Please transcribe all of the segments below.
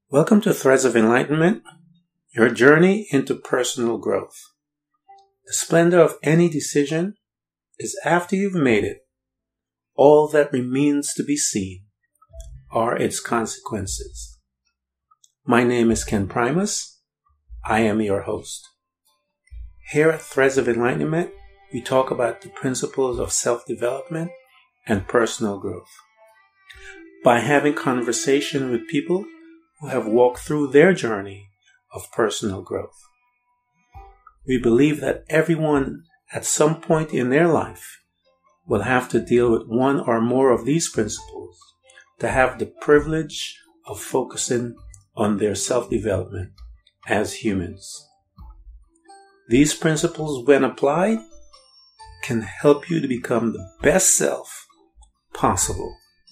Welcome to Threads of Enlightenment, your journey into personal growth. The splendor of any decision is after you've made it. All that remains to be seen are its consequences. My name is Ken Primus. I am your host. Here at Threads of Enlightenment, we talk about the principles of self-development and personal growth. By having conversation with people who have walked through their journey of personal growth. We believe that everyone at some point in their life will have to deal with one or more of these principles to have the privilege of focusing on their self-development as humans. These principles, when applied, can help you to become the best self possible.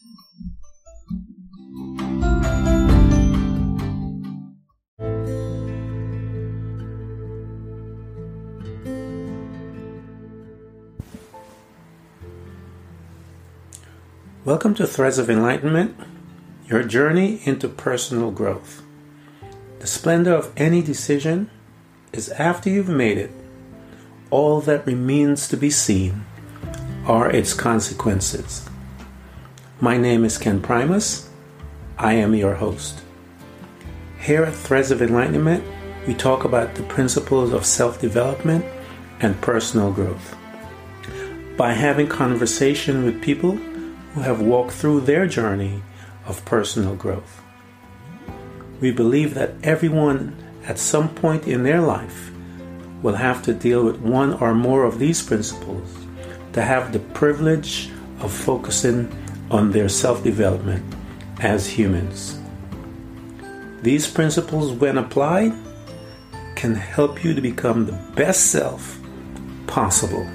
Welcome to Threads of Enlightenment, your journey into personal growth. The splendor of any decision is after you've made it. All that remains to be seen are its consequences. My name is Ken Primus. I am your host. Here at Threads of Enlightenment, we talk about the principles of self-development and personal growth. By having conversation with people who have walked through their journey of personal growth. We believe that everyone at some point in their life will have to deal with one or more of these principles to have the privilege of focusing on their self-development as humans. These principles, when applied, can help you to become the best self possible.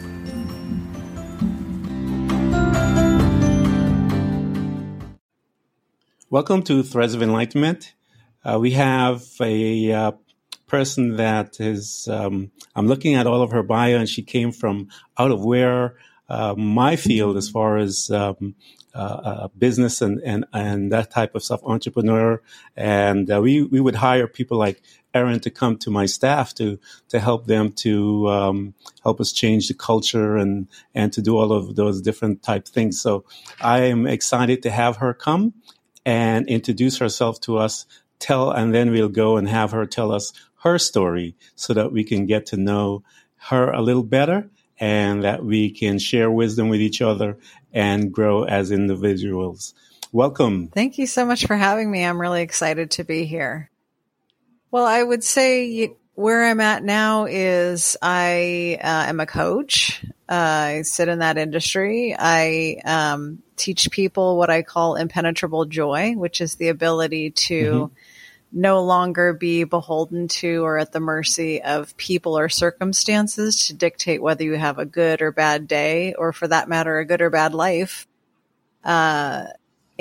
Welcome to Threads of Enlightenment. We have a person that is, I'm looking at all of her bio, and she came from out of where my field as far as business and that type of stuff, entrepreneur. And we would hire people like Erin to come to my staff to help them to help us change the culture and to do all of those different type things. So I am excited to have her come and introduce herself to us, and then we'll go and have her tell us her story so that we can get to know her a little better and that we can share wisdom with each other and grow as individuals. Welcome. Thank you so much for having me. I'm really excited to be here. Well, I would say where I'm at now is I am a coach. I sit in that industry. I teach people what I call impenetrable joy, which is the ability to no longer be beholden to or at the mercy of people or circumstances to dictate whether you have a good or bad day, or for that matter, a good or bad life. And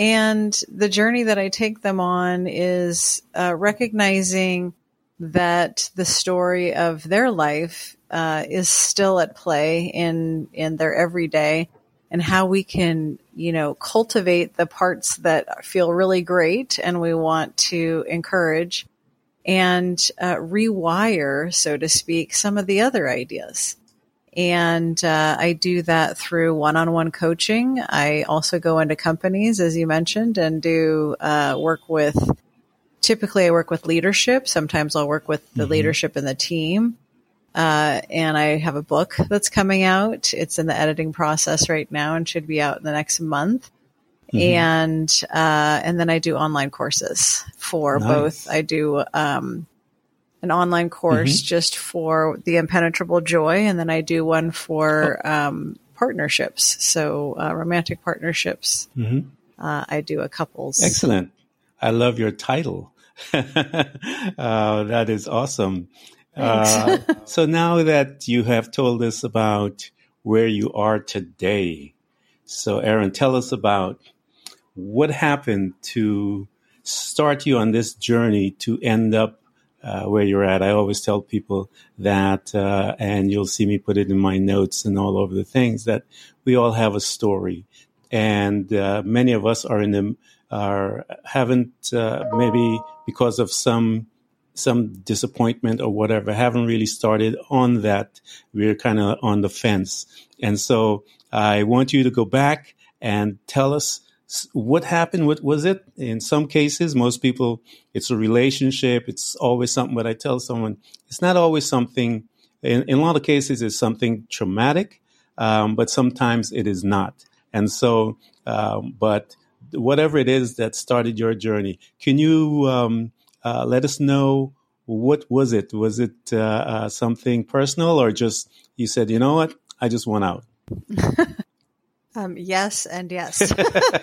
the journey that I take them on is recognizing that the story of their life is still at play in their everyday, and how we can, cultivate the parts that feel really great and we want to encourage, and rewire, so to speak, some of the other ideas. And I do that through one-on-one coaching. I also go into companies, as you mentioned, and do work with, typically I work with leadership. Sometimes I'll work with the leadership in the team. And I have a book that's coming out. It's in the editing process right now and should be out in the next month. And then I do online courses for both. I do, an online course just for the impenetrable joy. And then I do one for, partnerships. So, romantic partnerships. I do a couples. Excellent. I love your title. That is awesome. So now that you have told us about where you are today, so Erin, tell us about what happened to start you on this journey to end up where you're at. I always tell people that, and you'll see me put it in my notes and all over the things, that we all have a story. and many of us are in them haven't maybe because of some disappointment or whatever, haven't really started on that. We're kind of on the fence. And so I want you to go back and tell us what happened. What was it? In some cases, most people, it's a relationship. It's always something, but I tell someone it's not always something. In a lot of cases, it's something traumatic, but sometimes it is not. And so, but whatever it is that started your journey, can you let us know what was it? Was it something personal, or just you said, you know what, I just want out? Yes and yes.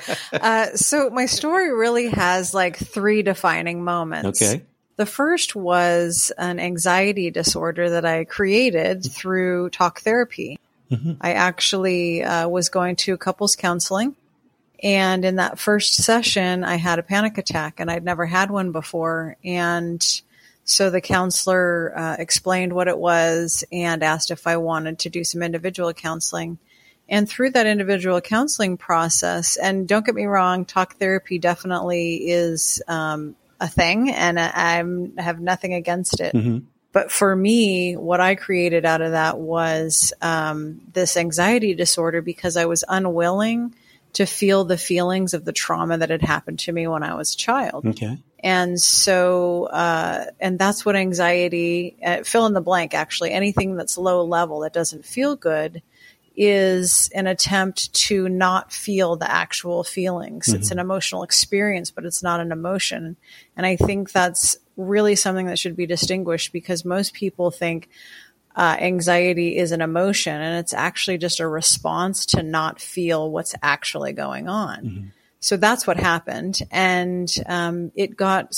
So my story really has like 3 defining moments. Okay. The first was an anxiety disorder that I created through talk therapy. Mm-hmm. I actually was going to couples counseling. And in that first session, I had a panic attack, and I'd never had one before. And so the counselor explained what it was and asked if I wanted to do some individual counseling. And through that individual counseling process, and don't get me wrong, talk therapy definitely is a thing, and I have nothing against it. Mm-hmm. But for me, what I created out of that was this anxiety disorder, because I was unwilling to feel the feelings of the trauma that had happened to me when I was a child. Okay. And so, and that's what anxiety, fill in the blank, actually, anything that's low level that doesn't feel good is an attempt to not feel the actual feelings. Mm-hmm. It's an emotional experience, but it's not an emotion. And I think that's really something that should be distinguished, because most people think anxiety is an emotion, and it's actually just a response to not feel what's actually going on. Mm-hmm. So that's what happened. And it got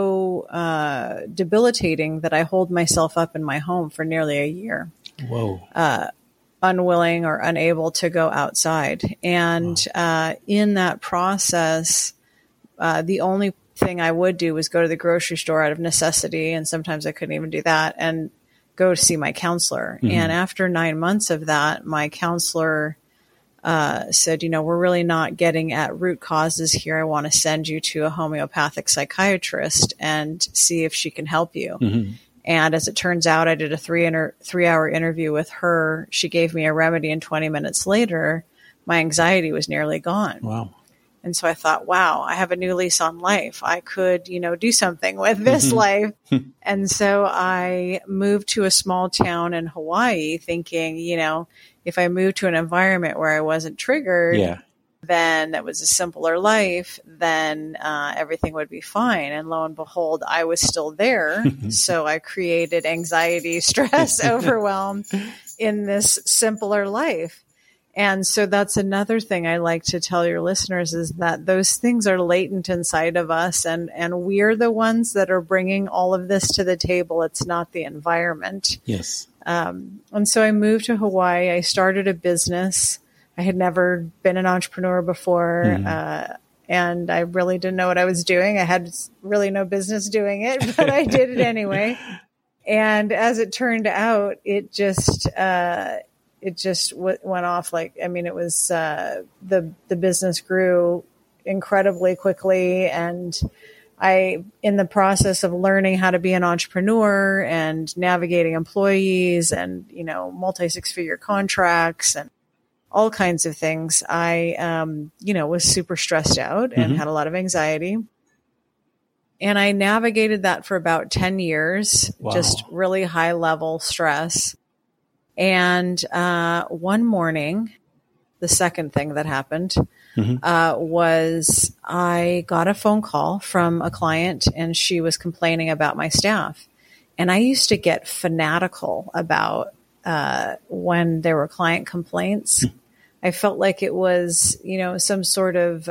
so debilitating that I holed myself up in my home for nearly a year. Whoa. Unwilling or unable to go outside. And in that process, the only thing I would do was go to the grocery store out of necessity, and sometimes I couldn't even do that, and go to see my counselor. Mm-hmm. And after 9 months of that, my counselor said, you know, we're really not getting at root causes here. I want to send you to a homeopathic psychiatrist and see if she can help you. Mm-hmm. And as it turns out, I did a 3-hour interview with her. She gave me a remedy, and 20 minutes later, my anxiety was nearly gone. Wow. And so I thought, wow, I have a new lease on life. I could, you know, do something with this life. And so I moved to a small town in Hawaii thinking, you know, if I moved to an environment where I wasn't triggered, then it was a simpler life, then everything would be fine. And lo and behold, I was still there. So I created anxiety, stress, overwhelm in this simpler life. And so that's another thing I like to tell your listeners, is that those things are latent inside of us, and we're the ones that are bringing all of this to the table. It's not the environment. Yes. And so I moved to Hawaii. I started a business. I had never been an entrepreneur before, and I really didn't know what I was doing. I had really no business doing it, but I did it anyway. And as it turned out, it just went off like, I mean, it was, the business grew incredibly quickly. And in the process of learning how to be an entrepreneur and navigating employees and, you know, multi-6-figure contracts and all kinds of things, I, was super stressed out and had a lot of anxiety. And I navigated that for about 10 years, just really high level stress. And one morning, the second thing that happened was I got a phone call from a client, and she was complaining about my staff. And I used to get fanatical about when there were client complaints. I felt like it was, you know, some sort of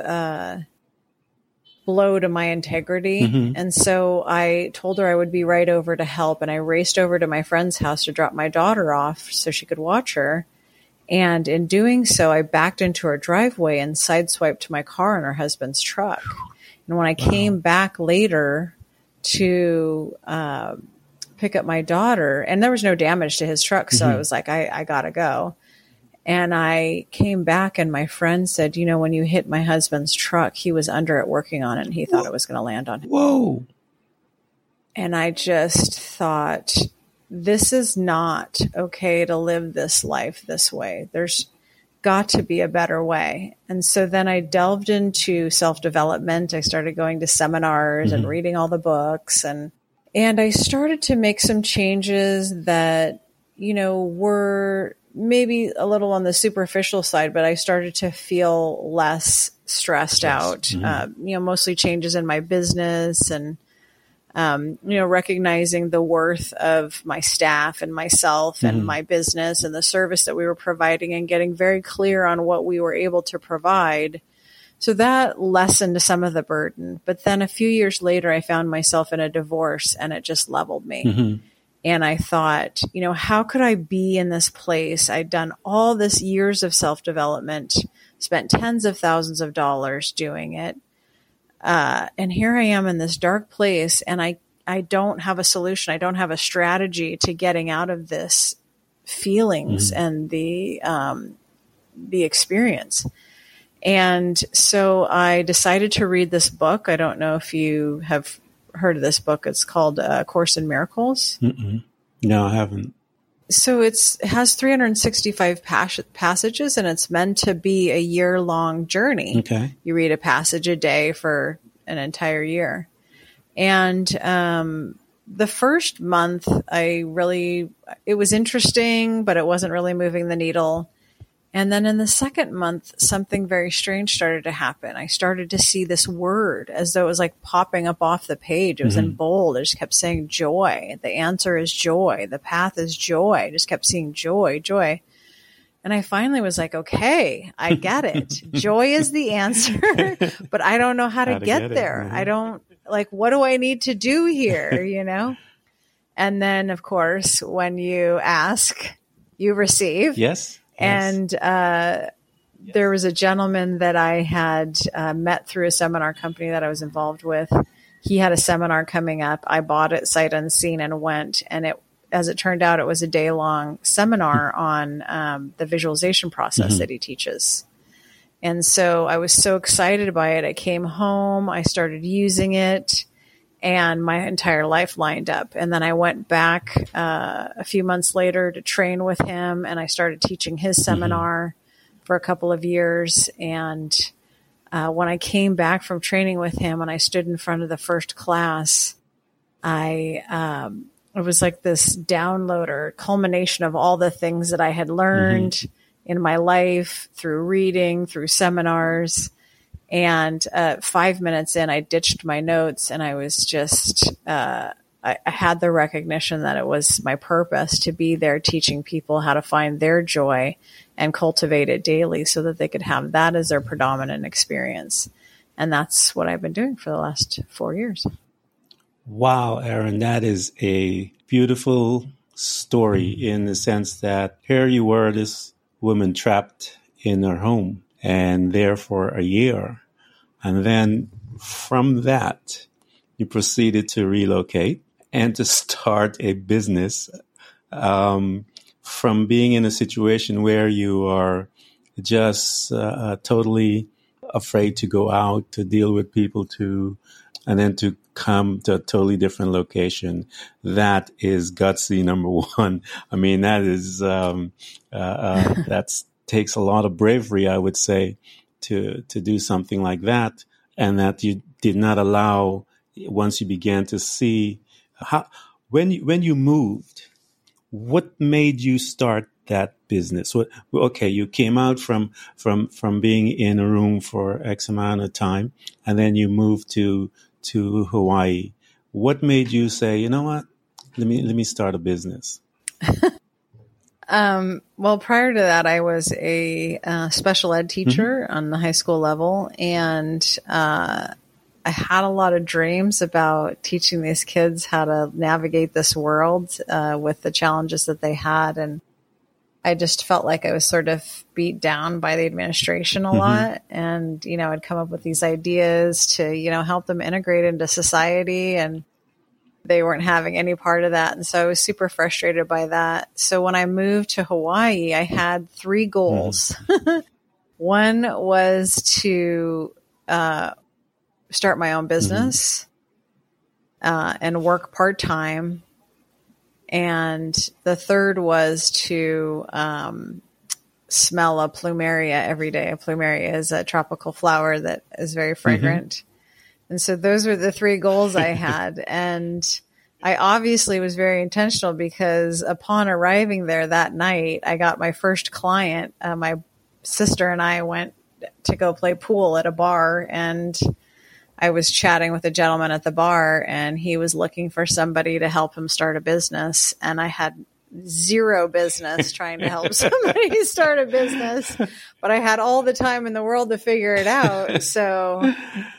blow to my integrity. And so I told her I would be right over to help. And I raced over to my friend's house to drop my daughter off so she could watch her. And in doing so, I backed into her driveway and sideswiped my car in her husband's truck. And when I came back later to pick up my daughter, and there was no damage to his truck, so I was like, I gotta go. And I came back and my friend said, when you hit my husband's truck, he was under it working on it and he thought it was going to land on him. Whoa. And I just thought, this is not okay to live this life this way. There's got to be a better way. And so then I delved into self-development. I started going to seminars and reading all the books, and I started to make some changes that, were maybe a little on the superficial side, but I started to feel less stressed out, mostly changes in my business and, recognizing the worth of my staff and myself and my business and the service that we were providing and getting very clear on what we were able to provide. So that lessened some of the burden. But then a few years later, I found myself in a divorce and it just leveled me. And I thought, how could I be in this place? I'd done all this years of self-development, spent tens of thousands of dollars doing it. And here I am in this dark place and I don't have a solution. I don't have a strategy to getting out of this feelings and the experience. And so I decided to read this book. I don't know if you have heard of this book. It's called Course in Miracles. No, I haven't. So it has 365 passages, and it's meant to be a year-long journey. Okay. You read a passage a day for an entire year. And the first month, it was interesting, but it wasn't really moving the needle. And then in the second month, something very strange started to happen. I started to see this word as though it was like popping up off the page. It was in bold. I just kept saying joy. The answer is joy. The path is joy. I just kept seeing joy, joy. And I finally was like, okay, I get it. Joy is the answer, but I don't know how to get there. I don't what do I need to do here? And then of course, when you ask, you receive. Yes. And there was a gentleman that I had met through a seminar company that I was involved with. He had a seminar coming up. I bought it sight unseen and went. And as it turned out, it was a day-long seminar on the visualization process that he teaches. And so I was so excited by it. I came home. I started using it. And my entire life lined up. And then I went back a few months later to train with him, and I started teaching his seminar for a couple of years. And when I came back from training with him and I stood in front of the first class, it was like this download or culmination of all the things that I had learned in my life through reading, through seminars. And 5 minutes in, I ditched my notes and I was just, I had the recognition that it was my purpose to be there teaching people how to find their joy and cultivate it daily so that they could have that as their predominant experience. And that's what I've been doing for the last 4 years. Wow, Erin, that is a beautiful story in the sense that here you were, this woman trapped in her home and there for a year. And then from that, you proceeded to relocate and to start a business from being in a situation where you are just totally afraid to go out, to deal with people, and then to come to a totally different location. That is gutsy, number one. I mean, that is that takes a lot of bravery, I would say, to do something like that, and that you did not allow once you began to see how when you moved, what made you start that business? Okay, you came out from being in a room for X amount of time, and then you moved to Hawaii. What made you say, you know what, let me start a business? Well, prior to that, I was a special ed teacher on the high school level, and I had a lot of dreams about teaching these kids how to navigate this world with the challenges that they had. And I just felt like I was sort of beat down by the administration a lot. And, I'd come up with these ideas to, help them integrate into society. And they weren't having any part of that. And so I was super frustrated by that. So when I moved to Hawaii, I had 3 goals. One was to start my own business and work part-time. And the third was to smell a plumeria every day. A plumeria is a tropical flower that is very fragrant. And so those were the 3 goals I had. And I obviously was very intentional because upon arriving there that night, I got my first client. My sister and I went to go play pool at a bar, and I was chatting with a gentleman at the bar, and he was looking for somebody to help him start a business. And I had zero business trying to help somebody start a business, but I had all the time in the world to figure it out. So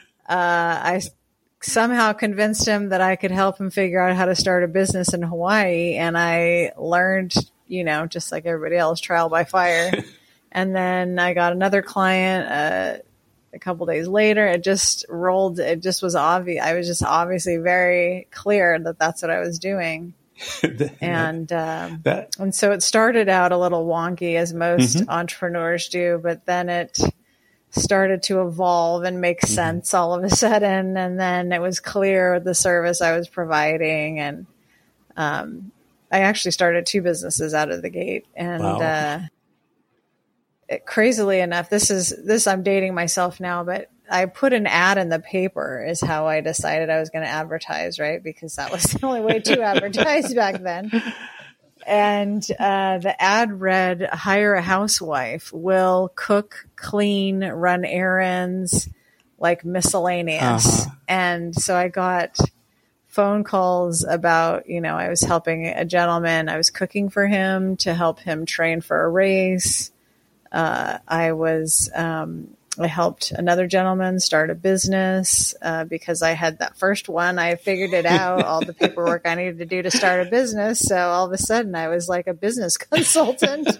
I somehow convinced him that I could help him figure out how to start a business in Hawaii. And I learned, just like everybody else, trial by fire. And then I got another client a couple days later. It just rolled. It just was obvious. I was just obviously very clear that that's what I was doing. And so it started out a little wonky, as most entrepreneurs do, but then it started to evolve and make sense all of a sudden. And then it was clear the service I was providing. And I actually started 2 businesses out of the gate. And crazily enough, this I'm dating myself now, but I put an ad in the paper is how I decided I was going to advertise, right? Because that was the only way to advertise back then. And the ad read, hire a housewife, will cook, clean, run errands, like miscellaneous. And so I got phone calls about, I was helping a gentleman. I was cooking for him to help him train for a race. I helped another gentleman start a business because I had that first one. I figured it out, all the paperwork I needed to do to start a business. So all of a sudden I was like a business consultant.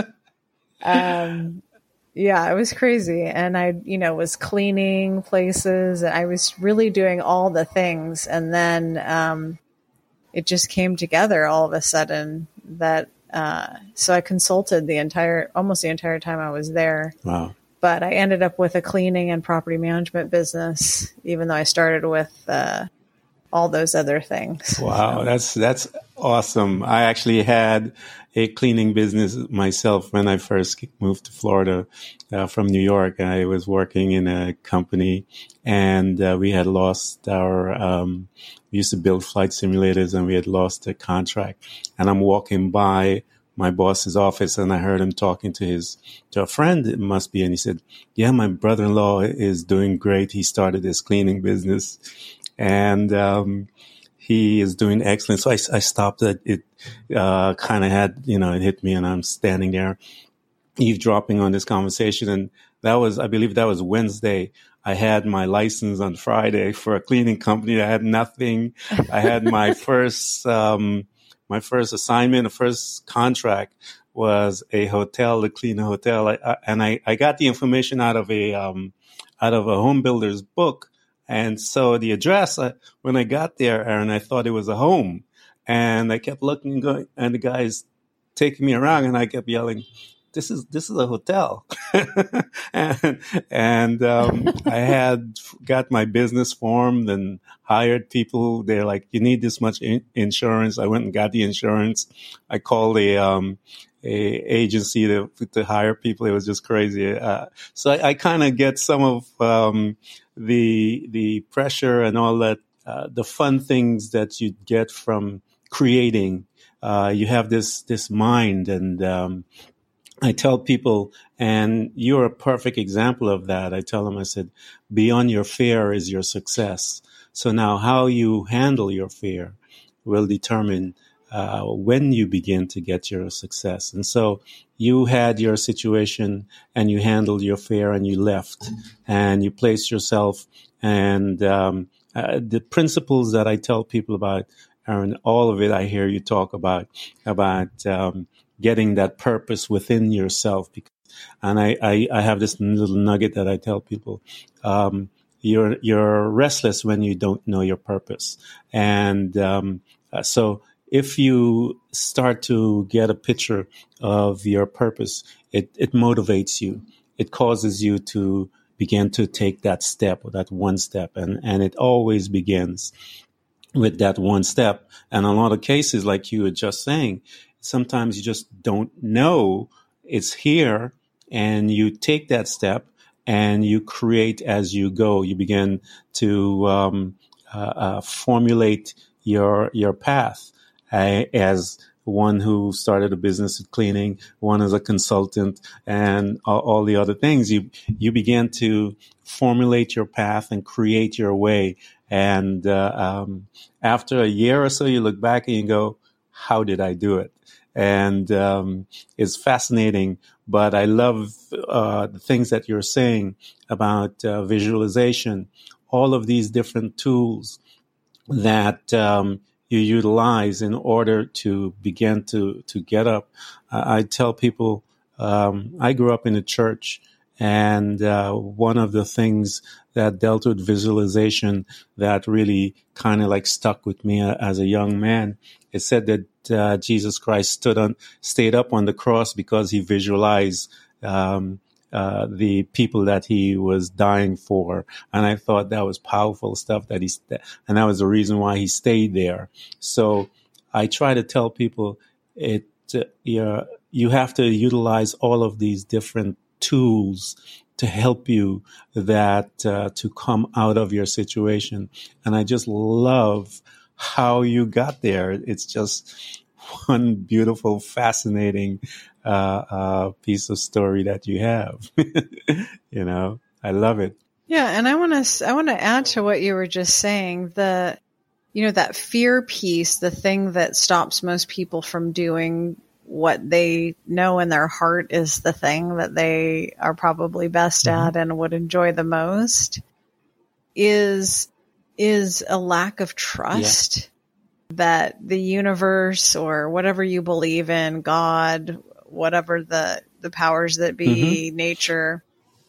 It was crazy. And I, was cleaning places. I was really doing all the things. And then it just came together all of a sudden that so I consulted almost the entire time I was there. Wow. But I ended up with a cleaning and property management business, even though I started with all those other things. Wow, that's awesome. I actually had a cleaning business myself when I first moved to Florida from New York. I was working in a company, and we had lost our we used to build flight simulators, and we had lost the contract. And I'm walking by my boss's office, and I heard him talking to a friend, it must be. And he said, yeah, my brother-in-law is doing great. He started his cleaning business, and he is doing excellent. So I stopped it. It kind of had, it hit me, and I'm standing there eavesdropping on this conversation. And I believe that was Wednesday. I had my license on Friday for a cleaning company. I had nothing. I had my first assignment, the first contract was a hotel, to clean a hotel. I got the information out of a home builder's book. And so the address, when I got there, Aaron, I thought it was a home. And I kept looking and going, and the guy's taking me around, and I kept yelling, this is a hotel. and I had got my business formed and hired people. They're like, you need this much insurance. I went and got the insurance. I called a agency to hire people. It was just crazy. So I kind of get some of the pressure and all that, the fun things that you get from creating. You have this mind, and I tell people, and you're a perfect example of that. I tell them, I said, beyond your fear is your success. So now how you handle your fear will determine when you begin to get your success. And so you had your situation, and you handled your fear, and you left, and you placed yourself. And the principles that I tell people about, Aaron, all of it I hear you talk about getting that purpose within yourself. And I have this little nugget that I tell people. you're restless when you don't know your purpose. And so if you start to get a picture of your purpose, it motivates you. It causes you to begin to take that step, or that one step. And it always begins with that one step. And a lot of cases, like you were just saying, sometimes you just don't know it's here, and you take that step and you create as you go. You begin to formulate your path. As one who started a business of cleaning, one as a consultant, and all the other things, you begin to formulate your path and create your way. And after a year or so, you look back and you go, how did I do it? And it's fascinating. But I love the things that you're saying about visualization, all of these different tools that you utilize in order to begin to get up. I tell people, I grew up in a church, and one of the things that dealt with visualization that really kind of like stuck with me as a young man, it said that Jesus Christ stayed up on the cross because he visualized the people that he was dying for. And I thought that was powerful stuff and that was the reason why he stayed there. So I try to tell people you have to utilize all of these different tools to help you to come out of your situation. And I just love how you got there. It's just one beautiful, fascinating piece of story that you have. I love it. Yeah, and I want to add to what you were just saying. That fear piece, the thing that stops most people from doing what they know in their heart is the thing that they are probably best at and would enjoy the most, is a lack of trust that the universe, or whatever you believe in, God, whatever the powers that be, nature,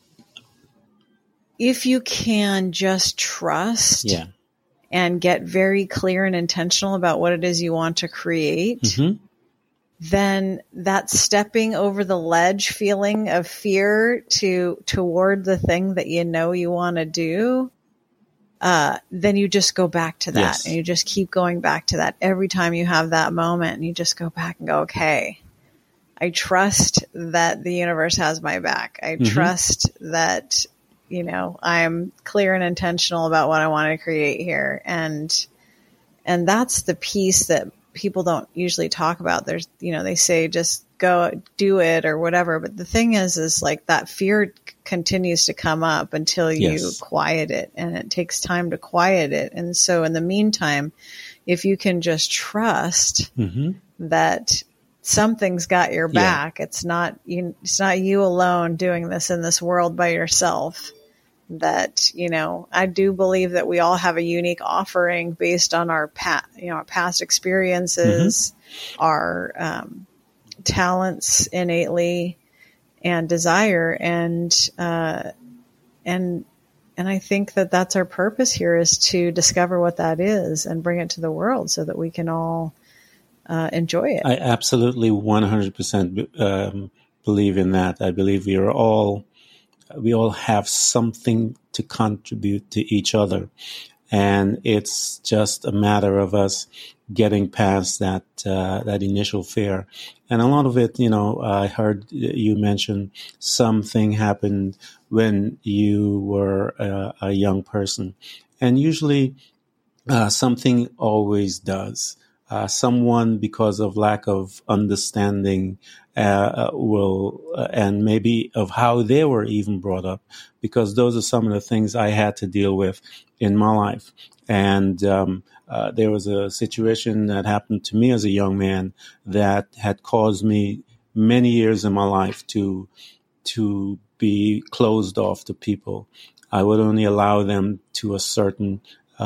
if you can just trust and get very clear and intentional about what it is you want to create, then that stepping over the ledge feeling of fear toward the thing that you know you want to do, then you just go back to that, and you just keep going back to that every time you have that moment, and you just go back and go, okay, I trust that the universe has my back. I trust that, I'm clear and intentional about what I want to create here. And that's the piece that people don't usually talk about. There's, they say just go do it or whatever. But the thing is like that fear continues to come up until you quiet it, and it takes time to quiet it. And so in the meantime, if you can just trust that something's got your back, it's not you alone doing this in this world by yourself. That, I do believe that we all have a unique offering based on our past experiences, our talents innately, and desire. And I think that that's our purpose here, is to discover what that is and bring it to the world so that we can all enjoy it. I absolutely 100% believe in that. I believe we all have something to contribute to each other. And it's just a matter of us getting past that initial fear. And a lot of it, I heard you mention something happened when you were a young person. And usually something always does. Someone, because of lack of understanding, and maybe of how they were even brought up, because those are some of the things I had to deal with in my life. And there was a situation that happened to me as a young man that had caused me many years in my life to be closed off to people. I would only allow them to a certain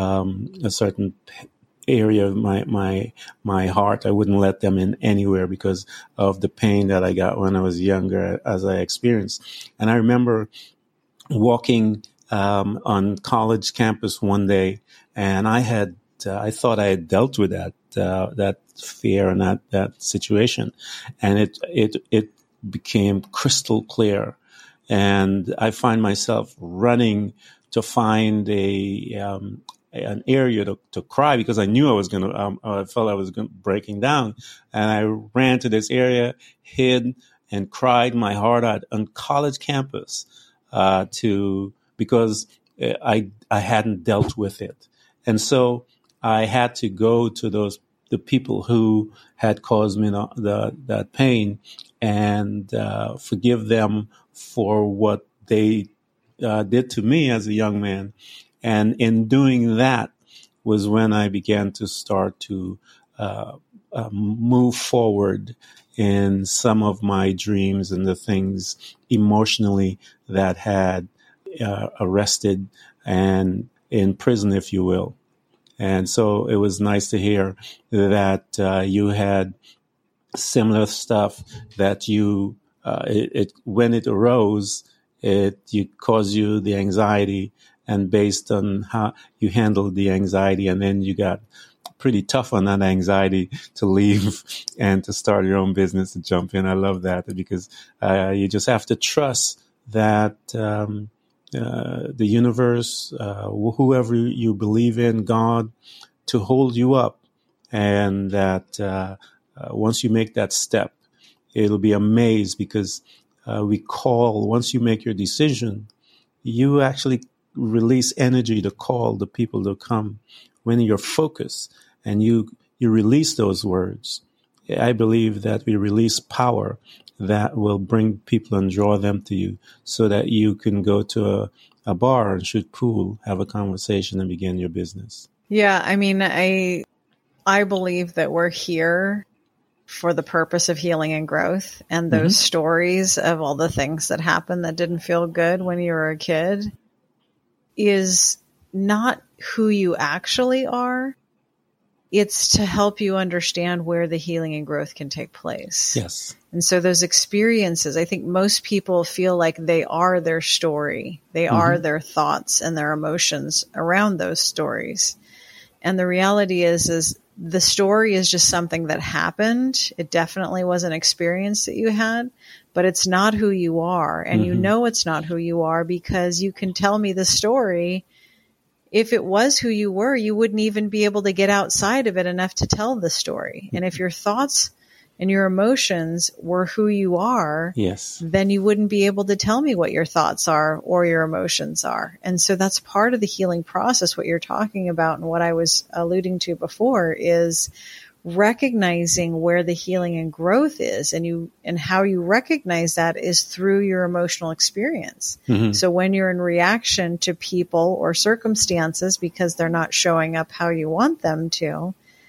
area of my heart. I wouldn't let them in anywhere because of the pain that I got when I was younger, as I experienced. And I remember walking on college campus one day, and I thought I had dealt with that fear and that situation, and it became crystal clear, and I find myself running to find an area to cry because I knew I was I felt I was breaking down, and I ran to this area, hid, and cried my heart out on college campus because I hadn't dealt with it, and so I had to go to the people who had caused me that pain and forgive them for what they did to me as a young man. And in doing that was when I began to start to move forward in some of my dreams and the things emotionally that had arrested and in prison, if you will. And so it was nice to hear that you had similar stuff that you when it arose, it caused you the anxiety, and based on how you handled the anxiety, and then you got pretty tough on that anxiety to leave and to start your own business and jump in. I love that because you just have to trust that the universe, whoever you believe in, God, to hold you up, and that once you make that step, it'll be amazed because once you make your decision, you actually release energy to call the people to come. When you're focused and you release those words, I believe that we release power that will bring people and draw them to you so that you can go to a bar and shoot pool, have a conversation, and begin your business. Yeah, I mean, I believe that we're here for the purpose of healing and growth, and those stories of all the things that happened that didn't feel good when you were a kid is not who you actually are. It's to help you understand where the healing and growth can take place. Yes. And so those experiences, I think most people feel like they are their story. They are their thoughts and their emotions around those stories. And the reality is the story is just something that happened. It definitely was an experience that you had, but it's not who you are. And you know it's not who you are because you can tell me the story. If it was who you were, you wouldn't even be able to get outside of it enough to tell the story. And if your thoughts and your emotions were who you are, yes, then you wouldn't be able to tell me what your thoughts are or your emotions are. And so that's part of the healing process. What you're talking about and what I was alluding to before is recognizing where the healing and growth is, and how you recognize that is through your emotional experience. So when you're in reaction to people or circumstances because they're not showing up how you want them to,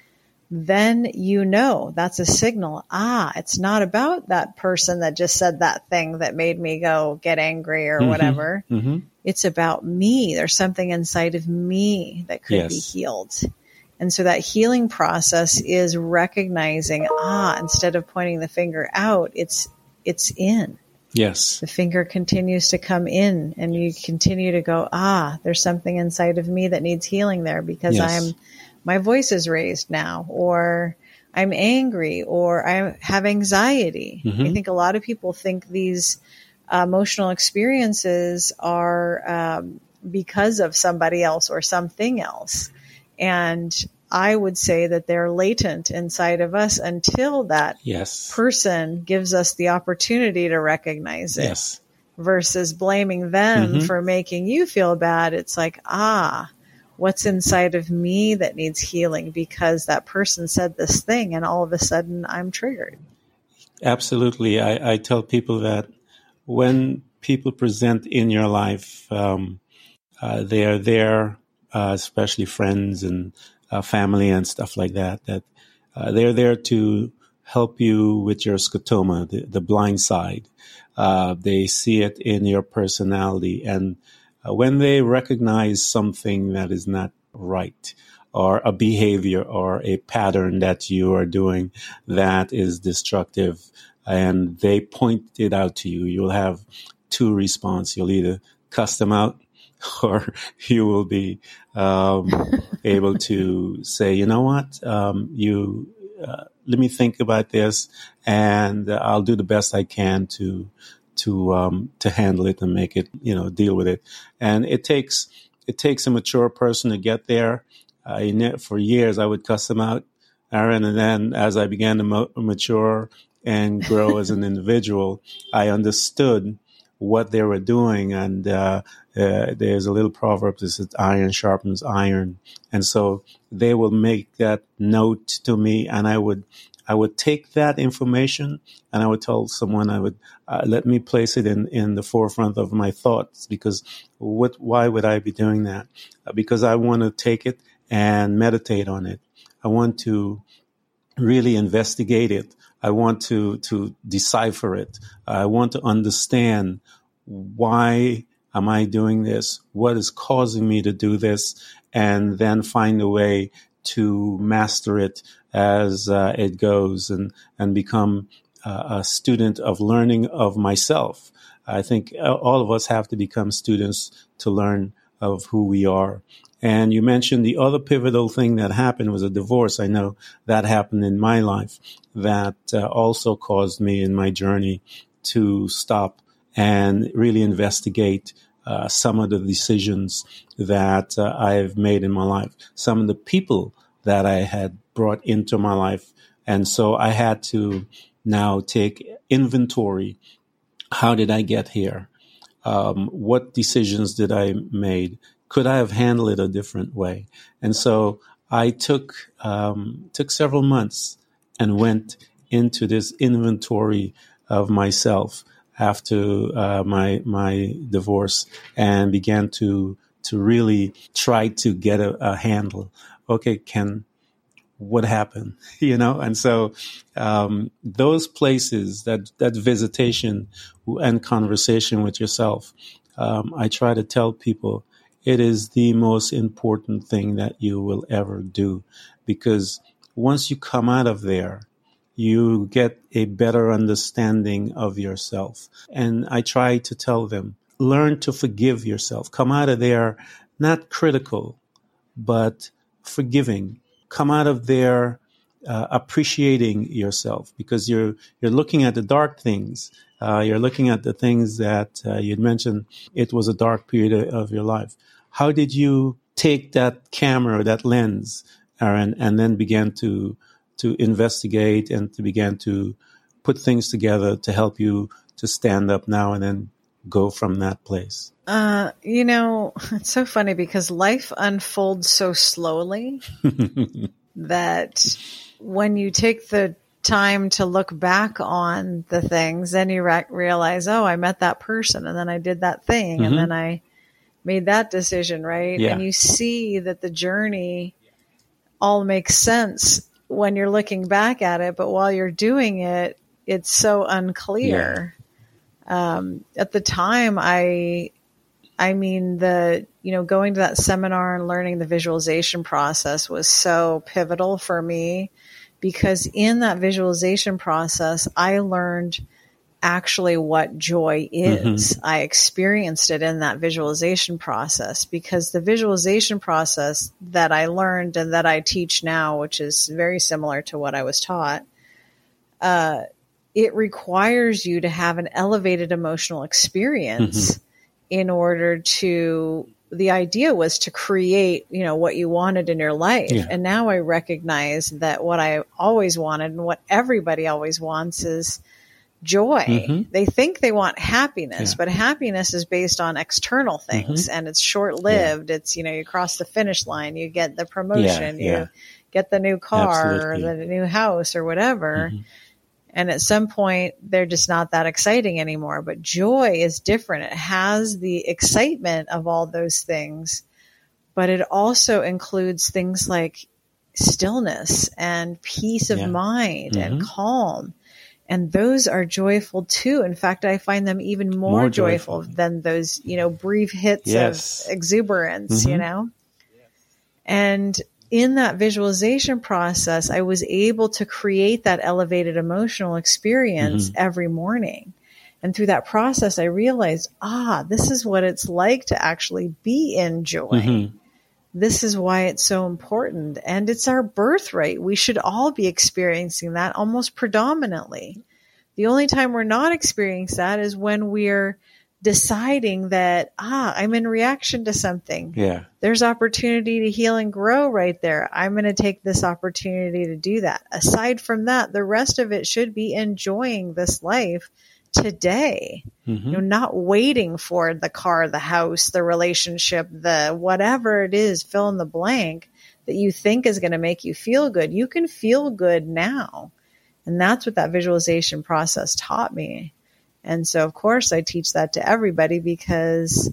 then you know that's a signal. It's not about that person that just said that thing that made me go get angry or whatever. It's about me. There's something inside of me that could be healed. And so that healing process is recognizing, instead of pointing the finger out, it's in. Yes. The finger continues to come in and you continue to go, there's something inside of me that needs healing there because my voice is raised now, or I'm angry, or I have anxiety. I think a lot of people think these emotional experiences are because of somebody else or something else. And I would say that they're latent inside of us until that person gives us the opportunity to recognize it versus blaming them for making you feel bad. It's like, what's inside of me that needs healing because that person said this thing and all of a sudden I'm triggered. Absolutely. I tell people that when people present in your life, they are there, especially friends and family and stuff like that, they're there to help you with your scotoma, the blind side. They see it in your personality. And when they recognize something that is not right, or a behavior or a pattern that you are doing that is destructive, and they point it out to you, you'll have two responses. You'll either cuss them out or you will be able to say, you know what, let me think about this, and I'll do the best I can to handle it and make it, deal with it. And it takes a mature person to get there. For years, I would cuss them out, Aaron, and then as I began to mature and grow as an individual, I understood what they were doing. And there's a little proverb that says, iron sharpens iron. And so they will make that note to me, and I would take that information and I would tell someone, I would let me place it in the forefront of my thoughts, because why would I be doing that? Because I want to take it and meditate on it. I want to really investigate it. I want to decipher it. I want to understand, why am I doing this? What is causing me to do this? And then find a way to master it as it goes, and become a student of learning of myself. I think all of us have to become students to learn of who we are. And you mentioned the other pivotal thing that happened was a divorce. I know that happened in my life, that also caused me in my journey to stop and really investigate some of the decisions that I've made in my life, some of the people that I had brought into my life. And so I had to now take inventory. How did I get here? What decisions did I made? Could I have handled it a different way? And so I took several months and went into this inventory of myself after my divorce, and began to really try to get a handle. Okay, what happened? And so those places, that visitation and conversation with yourself, I try to tell people it is the most important thing that you will ever do, because once you come out of there, you get a better understanding of yourself. And I try to tell them, learn to forgive yourself. Come out of there not critical, but forgiving. Come out of there appreciating yourself, because you're looking at the dark things. You're looking at the things that you'd mentioned. It was a dark period of your life. How did you take that camera, that lens, Aaron, and then began to investigate and to begin to put things together to help you to stand up now and then go from that place? It's so funny because life unfolds so slowly that when you take the time to look back on the things, then you realize, oh, I met that person, and then I did that thing, and then I made that decision, right? Yeah. And you see that the journey all makes sense when you're looking back at it, but while you're doing it, it's so unclear. Yeah. At the time, going to that seminar and learning the visualization process was so pivotal for me, because in that visualization process, I learned actually what joy is. I experienced it in that visualization process, because the visualization process that I learned and that I teach now, which is very similar to what I was taught, it requires you to have an elevated emotional experience in order to, the idea was to create, what you wanted in your life. Yeah. And now I recognize that what I always wanted and what everybody always wants is joy. They think they want happiness, but happiness is based on external things and it's short-lived. It's, you cross the finish line, you get the promotion, you get the new car or the new house or whatever. And at some point they're just not that exciting anymore. But joy is different. It has the excitement of all those things, but it also includes things like stillness and peace of mind and calm. And those are joyful too. In fact, I find them even more joyful than those, brief hits of exuberance, And in that visualization process, I was able to create that elevated emotional experience every morning. And through that process, I realized, this is what it's like to actually be in joy. Mm-hmm. This is why it's so important. And it's our birthright. We should all be experiencing that almost predominantly. The only time we're not experiencing that is when we're deciding that, I'm in reaction to something. Yeah. There's opportunity to heal and grow right there. I'm going to take this opportunity to do that. Aside from that, the rest of it should be enjoying this life today. Mm-hmm. Not waiting for the car, the house, the relationship, the whatever it is, fill in the blank that you think is going to make you feel good. You can feel good now. And that's what that visualization process taught me. And so, of course, I teach that to everybody because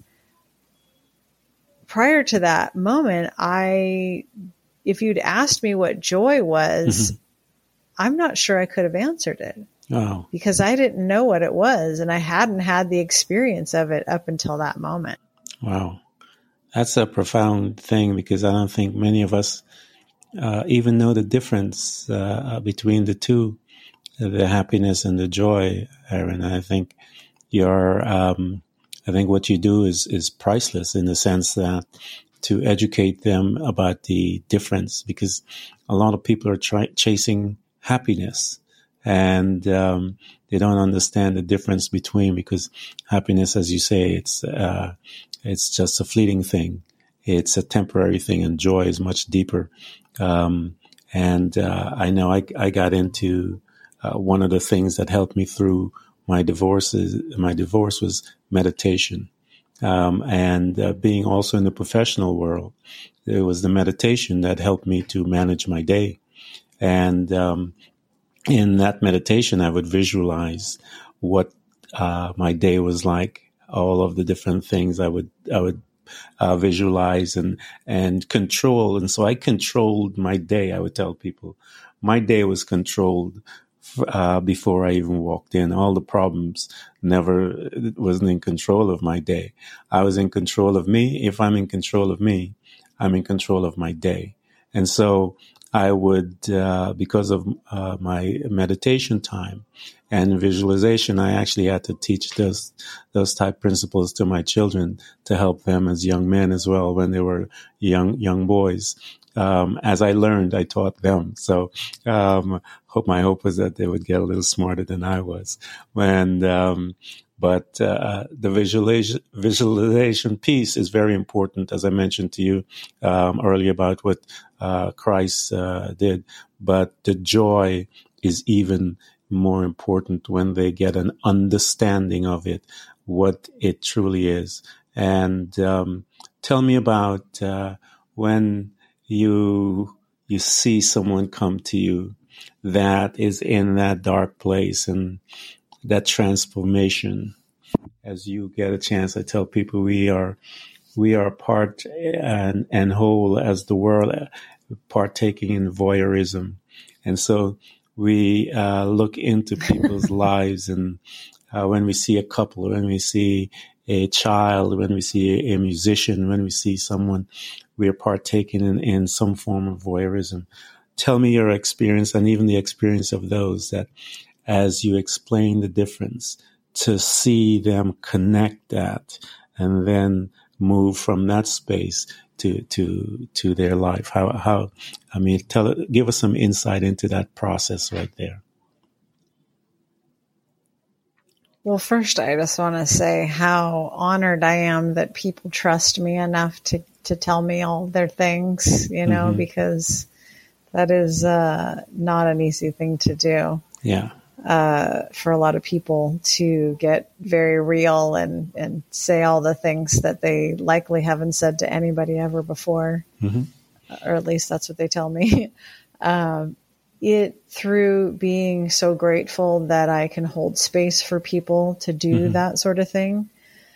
prior to that moment, if you'd asked me what joy was, mm-hmm. I'm not sure I could have answered it. Oh. Because I didn't know what it was and I hadn't had the experience of it up until that moment. Wow. That's a profound thing because I don't think many of us even know the difference between the two. The happiness and the joy, Erin. I think I think what you do is priceless in the sense that to educate them about the difference, because a lot of people are chasing happiness and they don't understand the difference between, because happiness, as you say, it's just a fleeting thing. It's a temporary thing, and joy is much deeper. I know I got into one of the things that helped me through my divorce was meditation. Being also in the professional world, it was the meditation that helped me to manage my day. And in that meditation, I would visualize what my day was like, all of the different things I would visualize and control. And so I controlled my day. I would tell people my day was controlled before I even walked in. All the problems wasn't in control of my day. I was in control of me. If I'm in control of me, I'm in control of my day. And so I would, because of my meditation time and visualization, I actually had to teach those type principles to my children to help them as young men as well when they were young boys. As I learned, I taught them. So, my hope was that they would get a little smarter than I was. But the visualization piece is very important, as I mentioned to you earlier about what Christ did. But the joy is even more important when they get an understanding of it, what it truly is. And tell me about when you see someone come to you that is in that dark place and that transformation. As you get a chance, I tell people we are part and whole as the world, partaking in voyeurism. And so we look into people's lives, and when we see a couple, when we see a child, when we see a musician, when we see someone, we are partaking in some form of voyeurism. Tell me your experience and even the experience of those that, as you explain the difference, to see them connect that and then move from that space to their life. Give us some insight into that process right there. Well, first, I just want to say how honored I am that people trust me enough to tell me all their things, mm-hmm. because that is not an easy thing to do. Yeah. For a lot of people to get very real and say all the things that they likely haven't said to anybody ever before, mm-hmm. Or at least that's what they tell me. Through being so grateful that I can hold space for people to do mm-hmm. that sort of thing.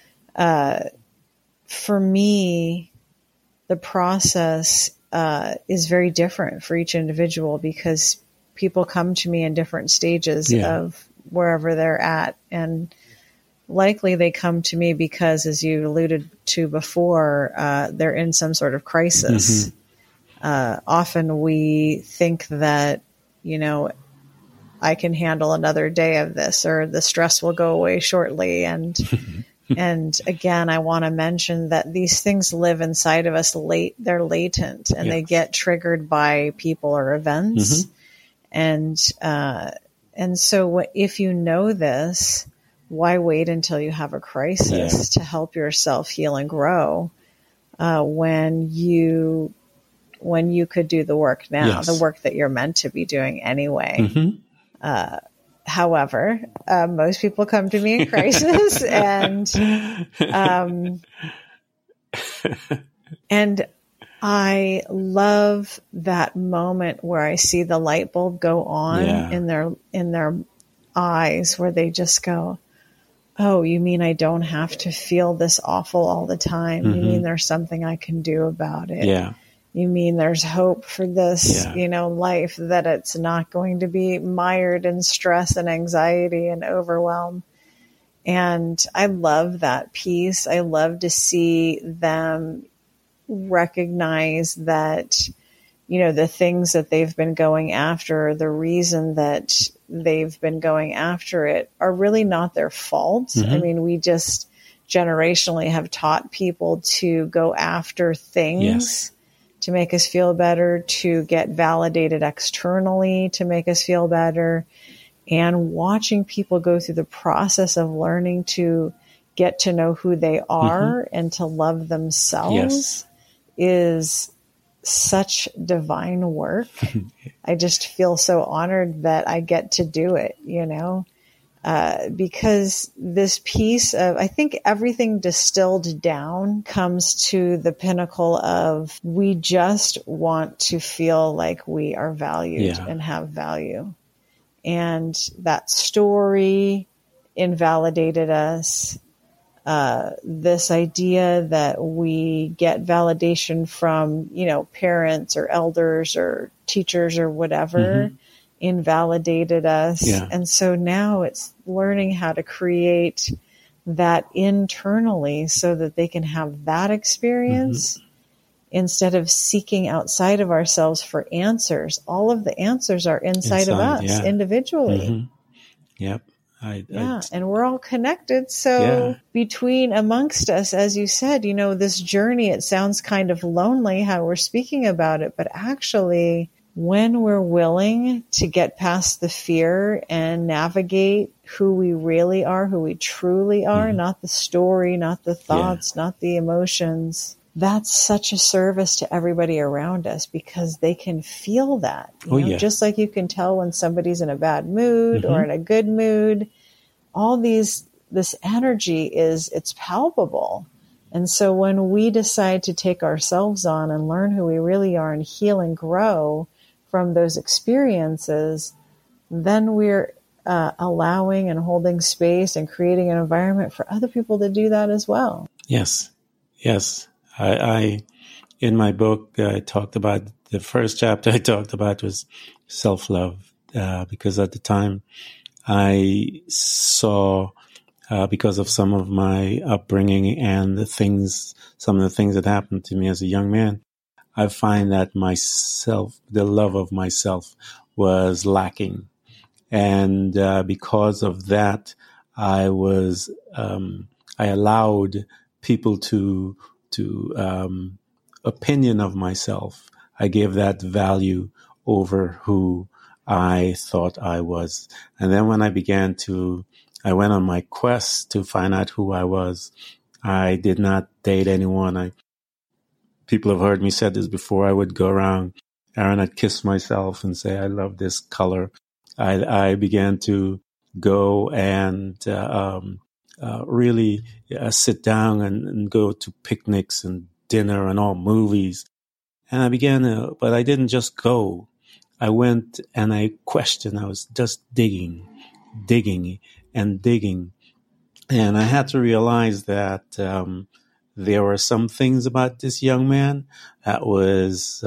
For me, the process is very different for each individual because people come to me in different stages of wherever they're at. And likely they come to me because, as you alluded to before, they're in some sort of crisis. Mm-hmm. Often we think that, I can handle another day of this, or the stress will go away shortly. And and again, I want to mention that these things live inside of us they're latent, and they get triggered by people or events. And so if you know this, why wait until you have a crisis to help yourself heal and grow, when you could do the work now, the work that you're meant to be doing anyway. However, most people come to me in crisis, and I love that moment where I see the light bulb go on in their eyes, where they just go, "Oh, you mean I don't have to feel this awful all the time? You mean there's something I can do about it? Yeah. You mean there's hope for this, life, that it's not going to be mired in stress and anxiety and overwhelm." And I love that piece. I love to see them recognize that, the things that they've been going after, the reason that they've been going after it, are really not their fault. I mean, we just generationally have taught people to go after things to make us feel better, to get validated externally to make us feel better. And watching people go through the process of learning to get to know who they are and to love themselves is such divine work. I just feel so honored that I get to do it, because this piece of, I think everything distilled down comes to the pinnacle of, we just want to feel like we are valued and have value. And that story invalidated us. This idea that we get validation from, parents or elders or teachers or whatever invalidated us. And so now it's learning how to create that internally so that they can have that experience instead of seeking outside of ourselves for answers. All of the answers are inside of us individually. And we're all connected. So between amongst us, as you said, this journey, it sounds kind of lonely how we're speaking about it, but actually, when we're willing to get past the fear and navigate who we really are, who we truly are, not the story, not the thoughts, not the emotions, that's such a service to everybody around us, because they can feel that. Just like you can tell when somebody's in a bad mood or in a good mood, this energy it's palpable. And so when we decide to take ourselves on and learn who we really are and heal and grow from those experiences, then we're allowing and holding space and creating an environment for other people to do that as well. Yes. I in my book, I talked about, the first chapter I talked about was self-love, because at the time I saw, because of some of my upbringing and some of the things that happened to me as a young man, I find that the love of myself was lacking. And because of that, I allowed people to opinion of myself. I gave that value over who I thought I was. And then when I went on my quest to find out who I was, I did not date anyone. People have heard me say this before. I would go around, Aaron, I'd kiss myself and say, I love this color. I began to go and really sit down and go to picnics and dinner and all movies. And I began but I didn't just go. I went and I questioned. I was just digging. And I had to realize that there were some things about this young man that was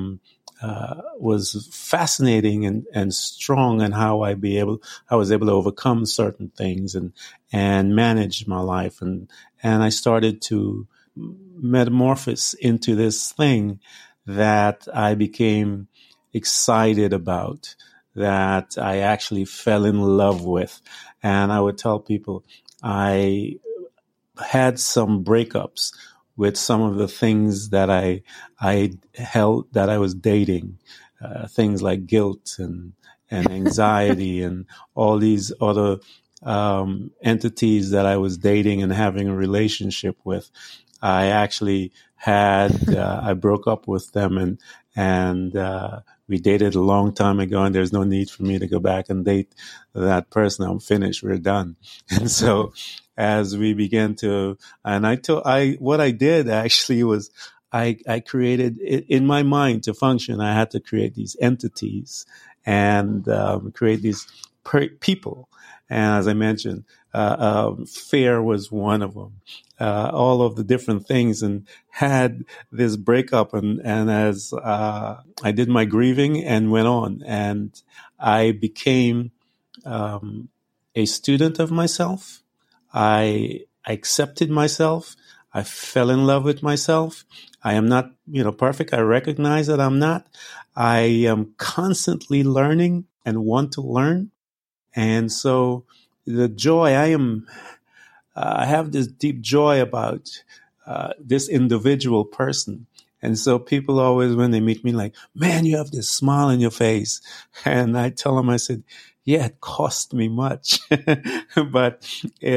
fascinating and strong, and how I was able to overcome certain things and manage my life. And I started to metamorphose into this thing that I became excited about, that I actually fell in love with. And I would tell people I had some breakups with some of the things that I held that I was dating, things like guilt and anxiety and all these other entities that I was dating and having a relationship with. I actually had I broke up with them, and we dated a long time ago, and there's no need for me to go back and date that person. I'm finished. We're done. And so as we began to, and what I did actually was I created in my mind to function. I had to create these entities and create these people. And as I mentioned, fear was one of them. All of the different things, and had this breakup, and as I did my grieving and went on, and I became a student of myself. I accepted myself. I fell in love with myself. I am not, perfect. I recognize that I'm not. I am constantly learning and want to learn. And so the joy, I have this deep joy about this individual person. And so people always, when they meet me, like, man, you have this smile on your face. And I tell them, I said, yeah, it cost me much, but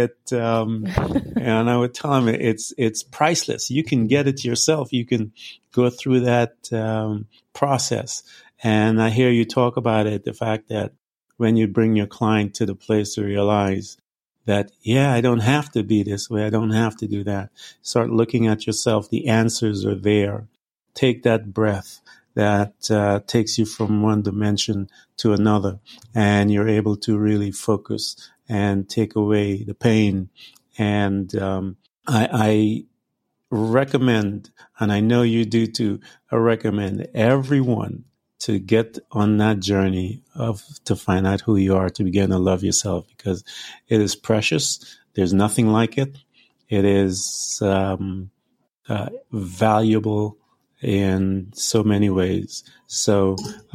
and I would tell them it's priceless. You can get it yourself. You can go through that process. And I hear you talk about it, the fact that when you bring your client to the place to realize that, yeah, I don't have to be this way. I don't have to do that. Start looking at yourself. The answers are there. Take that breath that takes you from one dimension to another, and you're able to really focus and take away the pain. And I recommend, and I know you do too, I recommend everyone to get on that journey to find out who you are, to begin to love yourself, because it is precious. There's nothing like it. It is valuable in so many ways. So,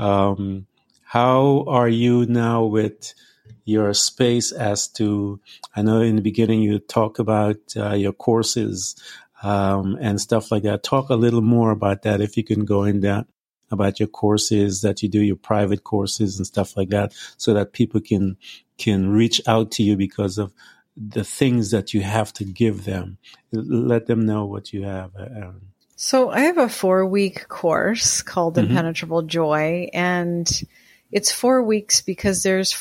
how are you now with your space as to, I know in the beginning you talk about your courses and stuff like that. Talk a little more about that, if you can go in that, about your courses that you do, your private courses and stuff like that, so that people can reach out to you because of the things that you have to give them. Let them know what you have, Erin. So I have a 4-week course called Impenetrable Joy, and it's 4 weeks because there's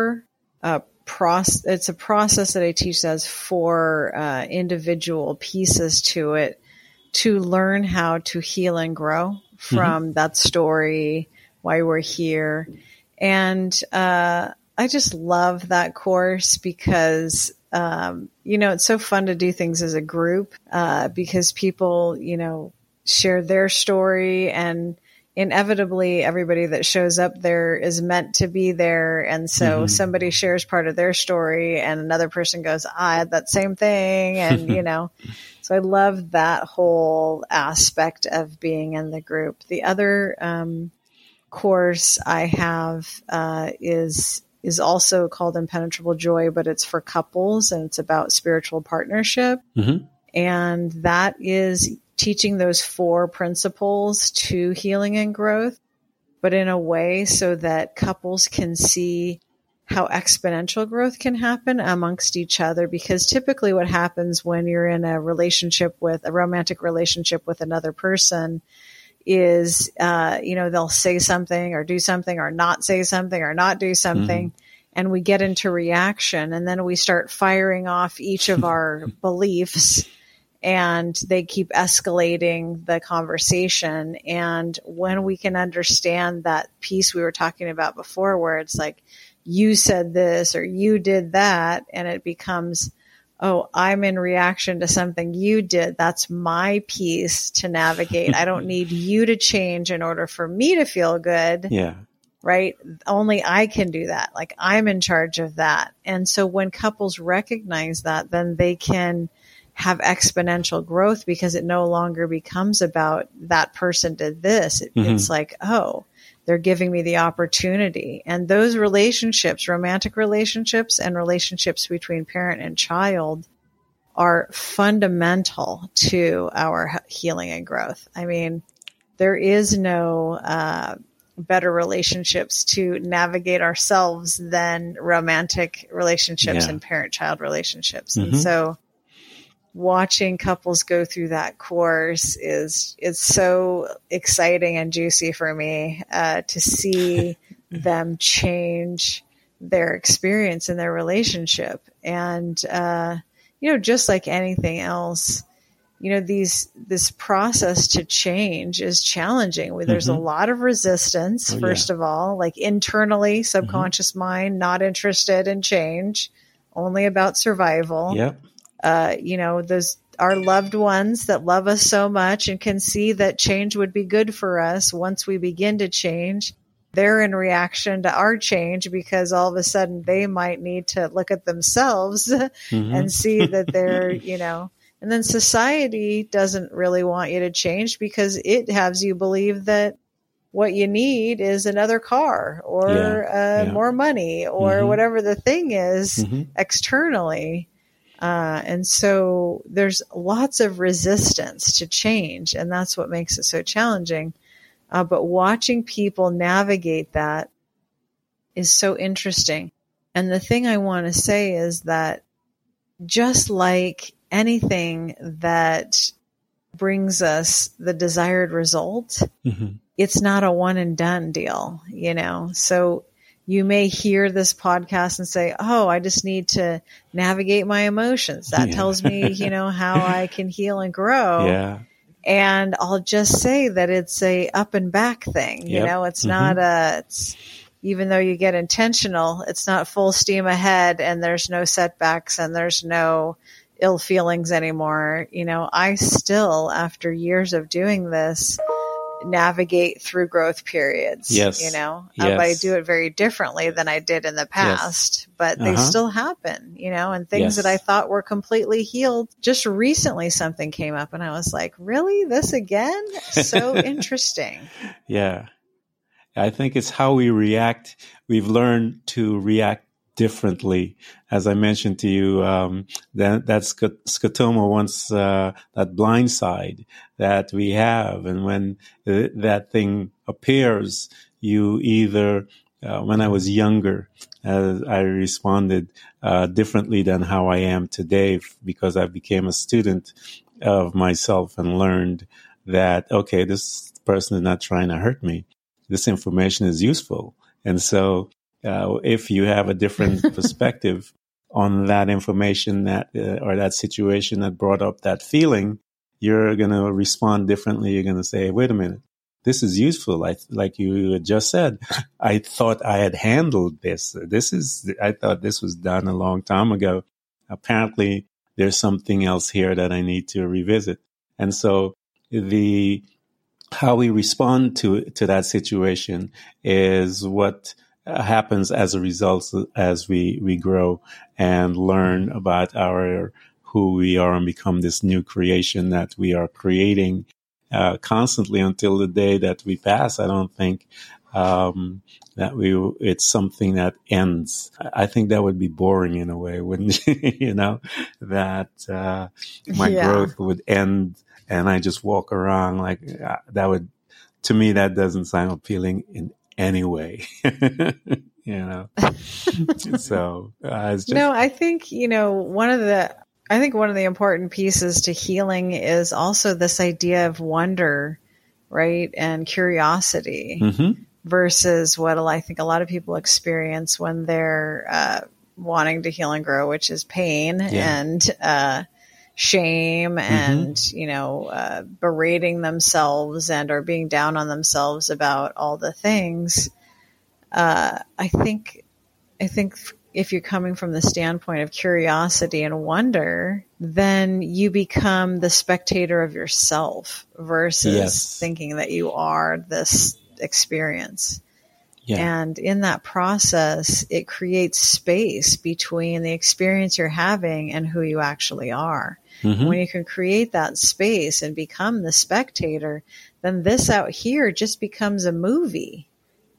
it's a process that I teach that has 4 individual pieces to it to learn how to heal and grow from that story, why we're here. And I just love that course because it's so fun to do things as a group because people, share their story, and inevitably everybody that shows up there is meant to be there. And so somebody shares part of their story and another person goes, I had that same thing. And, so I love that whole aspect of being in the group. The other course I have is also called Impenetrable Joy, but it's for couples, and it's about spiritual partnership. And that is teaching those 4 principles to healing and growth, but in a way so that couples can see how exponential growth can happen amongst each other. Because typically what happens when you're in a romantic relationship with another person is, they'll say something or do something or not say something or not do something. And we get into reaction, and then we start firing off each of our beliefs, and they keep escalating the conversation. And when we can understand that piece we were talking about before, where it's like, you said this or you did that, and it becomes, oh, I'm in reaction to something you did. That's my piece to navigate. I don't need you to change in order for me to feel good. Yeah. Right? Only I can do that. Like, I'm in charge of that. And so when couples recognize that, then they can have exponential growth, because it no longer becomes about that person did this. It's like, oh, They're giving me the opportunity. And those relationships, romantic relationships and relationships between parent and child, are fundamental to our healing and growth. I mean, there is no better relationships to navigate ourselves than romantic relationships and parent-child relationships. And so watching couples go through that course is so exciting and juicy for me to see them change their experience in their relationship. And, just like anything else, this process to change is challenging. There's a lot of resistance, first of all, like internally, subconscious mind, not interested in change, only about survival. Yep. Those our loved ones that love us so much and can see that change would be good for us once we begin to change. They're in reaction to our change because all of a sudden they might need to look at themselves and see that they're, and then society doesn't really want you to change because it has you believe that what you need is another car or more money or whatever the thing is externally. And so there's lots of resistance to change, and that's what makes it so challenging. But watching people navigate that is so interesting. And the thing I want to say is that just like anything that brings us the desired result, it's not a one and done deal, So you may hear this podcast and say, oh, I just need to navigate my emotions. That tells me, how I can heal and grow. Yeah. And I'll just say that it's a up and back thing. It's not it's even though you get intentional, it's not full steam ahead and there's no setbacks and there's no ill feelings anymore. I still, after years of doing this, navigate through growth periods. Yes. But I do it very differently than I did in the past, but they still happen, and things that I thought were completely healed. Just recently something came up and I was like, really? This again? So interesting. Yeah. I think it's how we react. We've learned to react differently. As I mentioned to you, that scotoma once, that blind side that we have. And when that thing appears, you either, when I was younger, I responded differently than how I am today because I became a student of myself and learned that, okay, this person is not trying to hurt me. This information is useful. And so if you have a different perspective on that information or that situation that brought up that feeling, you're going to respond differently. You're going to say, wait a minute, this is useful. Like you just said, I thought I had handled this. I thought this was done a long time ago. Apparently there's something else here that I need to revisit. And so how we respond to that situation is what happens as a result as we grow and learn about who we are and become this new creation that we are creating constantly until the day that we pass. I don't think that it's something that ends. I think that would be boring in a way, wouldn't you? That my growth would end and I just walk around like that would, to me, that doesn't sound appealing in any way. So it's just. No, I think, one of the important pieces to healing is also this idea of wonder, right? And curiosity versus what I think a lot of people experience when they're wanting to heal and grow, which is pain and shame and, berating themselves or being down on themselves about all the things. I think if you're coming from the standpoint of curiosity and wonder, then you become the spectator of yourself versus thinking that you are this experience. Yeah. And in that process, it creates space between the experience you're having and who you actually are. When you can create that space and become the spectator, then this out here just becomes a movie.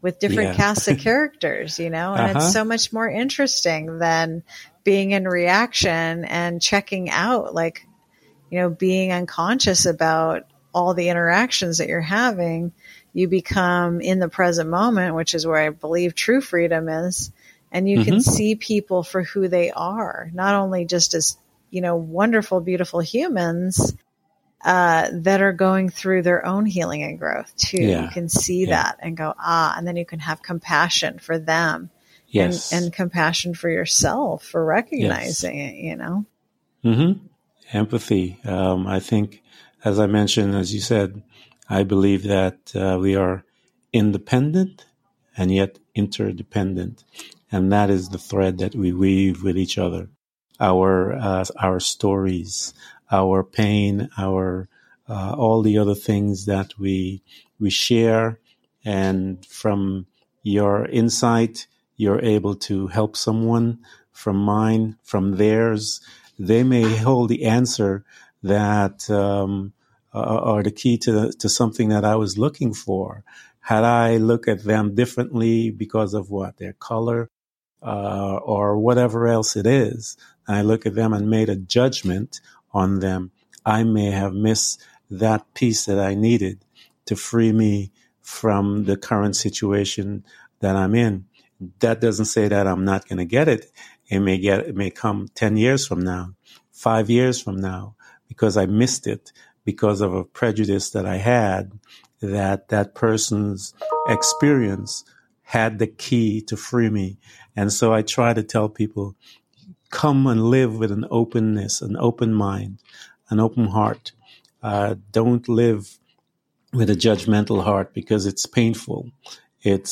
with different casts of characters, and it's so much more interesting than being in reaction and checking out, like, being unconscious about all the interactions that you're having. You become in the present moment, which is where I believe true freedom is. And you can see people for who they are, not only just as, wonderful, beautiful humans, that are going through their own healing and growth too. You can see that and go, and then you can have compassion for them. Yes. And compassion for yourself for recognizing it, Empathy. I think, as I mentioned, as you said, I believe that we are independent and yet interdependent. And that is the thread that we weave with each other. Our stories, our pain, our all the other things that we share. And from your insight, you're able to help someone. From mine, from theirs, they may hold the answer that or the key to something that I was looking for. Had I look at them differently because of what their color or whatever else it is, and I look at them and made a judgment on them, I may have missed that piece that I needed to free me from the current situation that I'm in. That doesn't say that I'm not going to get it. It may come 10 years from now, 5 years from now, because I missed it because of a prejudice that I had, that person's experience had the key to free me. And so I try to tell people, come and live with an openness, an open mind, an open heart. Don't live with a judgmental heart because it's painful. It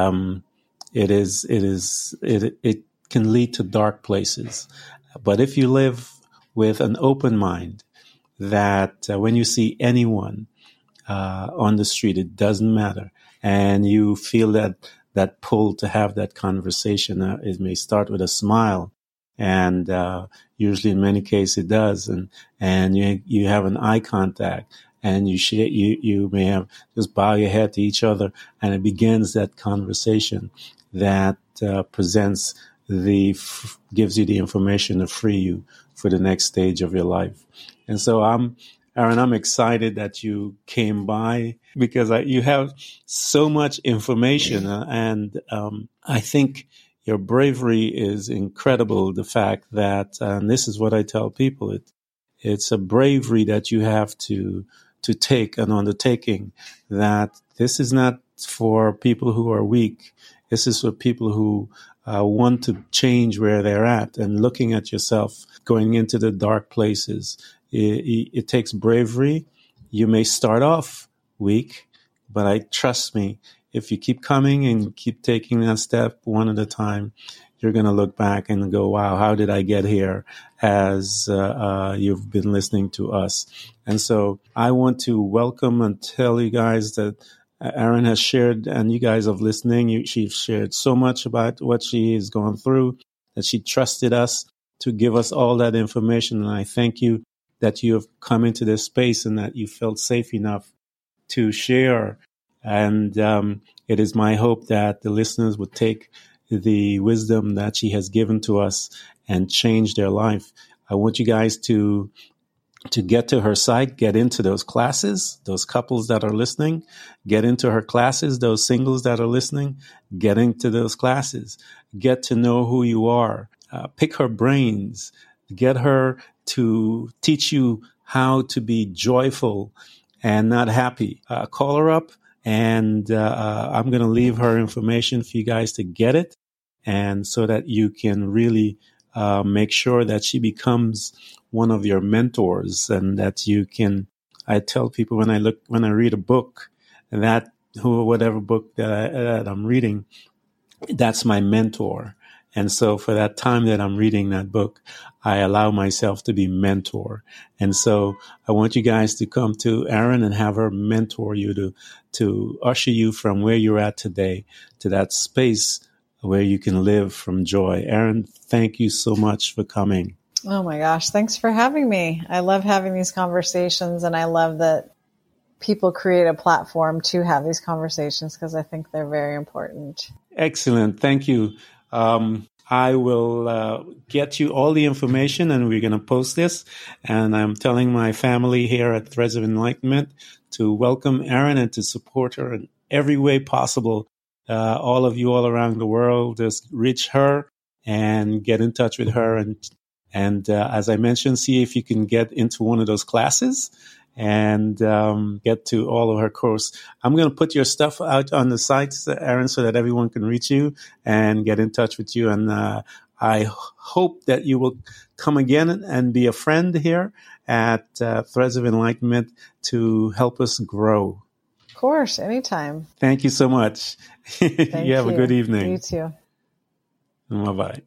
can lead to dark places. But if you live with an open mind, that when you see anyone on the street, it doesn't matter, and you feel that pull to have that conversation, it may start with a smile, and usually in many cases it does, and you have an eye contact, and you may have just bow your head to each other, and it begins that conversation that gives you the information to free you for the next stage of your life. And so Aaron, I'm excited that you came by because you have so much information, and I think your bravery is incredible. The fact that, and this is what I tell people, it's a bravery that you have to take an undertaking, that this is not for people who are weak. This is for people who want to change where they're at, and looking at yourself going into the dark places. It takes bravery. You may start off weak, but trust me, if you keep coming and keep taking that step one at a time, you're going to look back and go, wow, how did I get here, as you've been listening to us. And so I want to welcome and tell you guys that Aaron has shared, and you guys are listening. She's shared so much about what she has gone through, that she trusted us to give us all that information. And I thank you that you have come into this space and that you felt safe enough to share. And it is my hope that the listeners would take the wisdom that she has given to us and change their life. I want you guys to get to her site, get into those classes, those couples that are listening, get into her classes, those singles that are listening, get into those classes, get to know who you are, pick her brains, get her to teach you how to be joyful and not happy. Call her up, and I'm going to leave her information for you guys to get it, and so that you can really make sure that she becomes one of your mentors, and that you can. I tell people when I read a book, that whatever book that I'm reading, that's my mentor. And so for that time that I'm reading that book, I allow myself to be mentor. And so I want you guys to come to Aaron and have her mentor you to usher you from where you're at today to that space where you can live from joy. Aaron, thank you so much for coming. Oh my gosh. Thanks for having me. I love having these conversations, and I love that people create a platform to have these conversations because I think they're very important. Excellent. Thank you. I will get you all the information and we're going to post this. And I'm telling my family here at Threads of Enlightenment to welcome Erin and to support her in every way possible. All of you all around the world, just reach her and get in touch with her. And as I mentioned, see if you can get into one of those classes and get to all of her course. I'm going to put your stuff out on the sites, Erin, so that everyone can reach you and get in touch with you. And I hope that you will come again and be a friend here at Threads of Enlightenment to help us grow. Of course, anytime. Thank you so much. You have a good evening. You too. Bye-bye.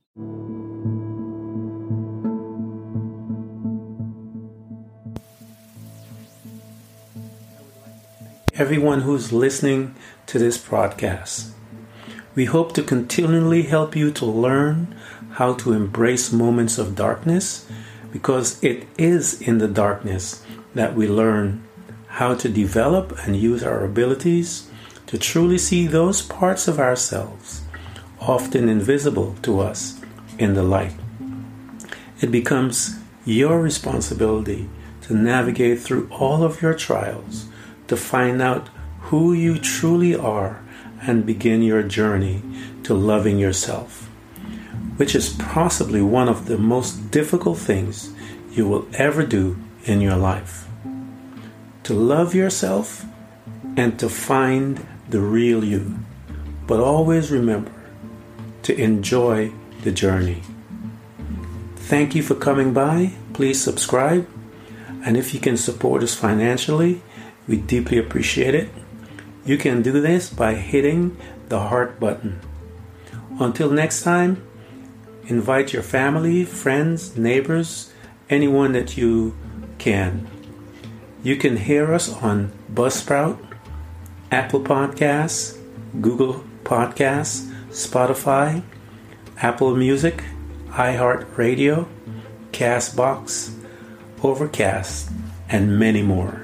Everyone who's listening to this podcast. We hope to continually help you to learn how to embrace moments of darkness, because it is in the darkness that we learn how to develop and use our abilities to truly see those parts of ourselves, often invisible to us, in the light. It becomes your responsibility to navigate through all of your trials, to find out who you truly are and begin your journey to loving yourself, which is possibly one of the most difficult things you will ever do in your life. To love yourself and to find the real you, but always remember to enjoy the journey. Thank you for coming by. Please subscribe, and if you can support us financially, we deeply appreciate it. You can do this by hitting the heart button. Until next time, invite your family, friends, neighbors, anyone that you can. You can hear us on Buzzsprout, Apple Podcasts, Google Podcasts, Spotify, Apple Music, iHeartRadio, Castbox, Overcast, and many more.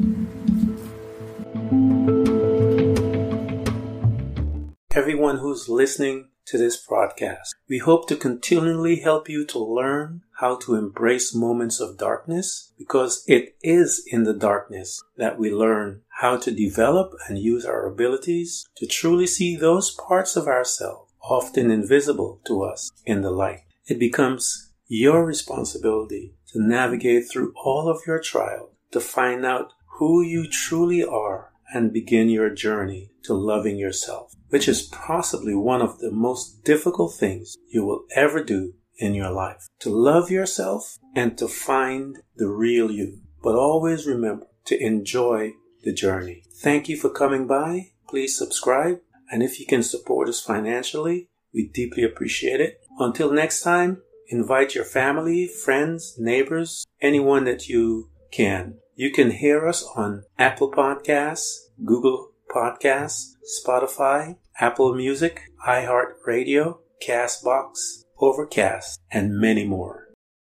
Everyone who's listening to this broadcast, we hope to continually help you to learn how to embrace moments of darkness, because it is in the darkness that we learn how to develop and use our abilities to truly see those parts of ourselves, often invisible to us, in the light. It becomes your responsibility to navigate through all of your trials, to find out who you truly are and begin your journey to loving yourself, which is possibly one of the most difficult things you will ever do in your life. To love yourself and to find the real you, but always remember to enjoy the journey. Thank you for coming by. Please subscribe, and if you can support us financially, we deeply appreciate it. Until next time, invite your family, friends, neighbors, anyone that you can. You can hear us on Apple Podcasts, Google Podcasts, Spotify, Apple Music, iHeartRadio, Castbox, Overcast, and many more.